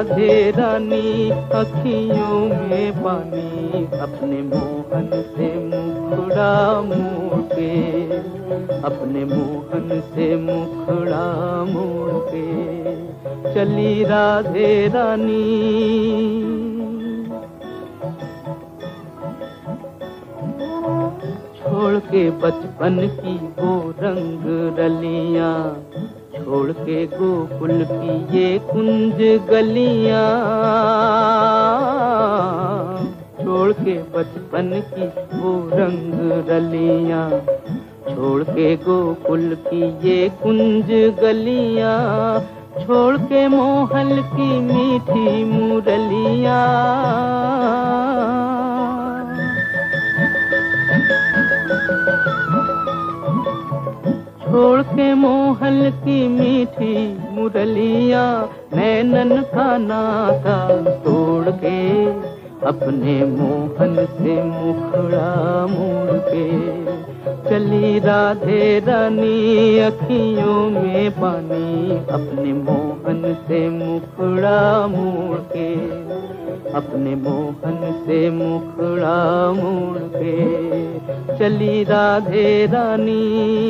राधे रानी अखियों में पानी, अपने मोहन से मुखड़ा मोड़ के, अपने मोहन से मुखड़ा मोड़ के चली राधे रानी। छोड़ के बचपन की वो रंग रलियां, छोड़ के गोकुल की ये कुंज गलियां, छोड़ के बचपन की वो रंग रलियां, छोड़ के गोकुल की ये कुंज गलियां, छोड़ के मोहल की मीठी मुरलियां, छोड़ के मोहल की मीठी मुरलियां, नैनन का नाता तोड़ के, अपने मोहन से मुखड़ा मोड़ के चली राधे रानी अखियों में पानी, अपने मोहन से मुखड़ा मोड़ के, अपने मोहन से मुखड़ा मोड़ के चली राधे रानी।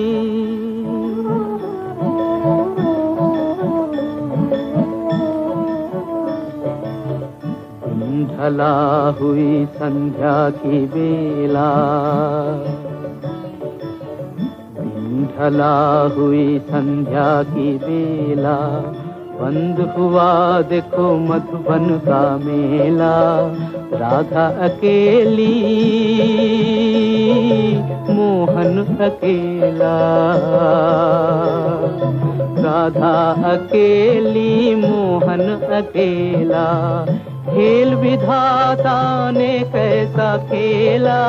ढला हुई संध्या की बेला, ढला हुई संध्या की बेला, बंद हुआ देखो मधुबन का मेला, राधा अकेली मोहन अकेला, राधा अकेली मोहन अकेला, खेल विधाता ने कैसा खेला,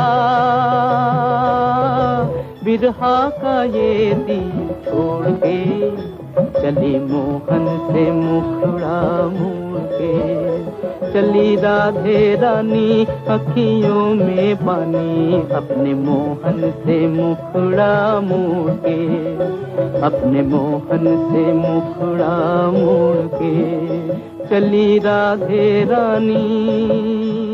बिरहा का ये दिल छोड़ के चली मोहन से मुखड़ा मोड़ के चली राधे रानी अखियों में पानी, अपने मोहन से मुखड़ा मोड़ के, अपने मोहन से मुखड़ा मोड़ के चली राधे रानी।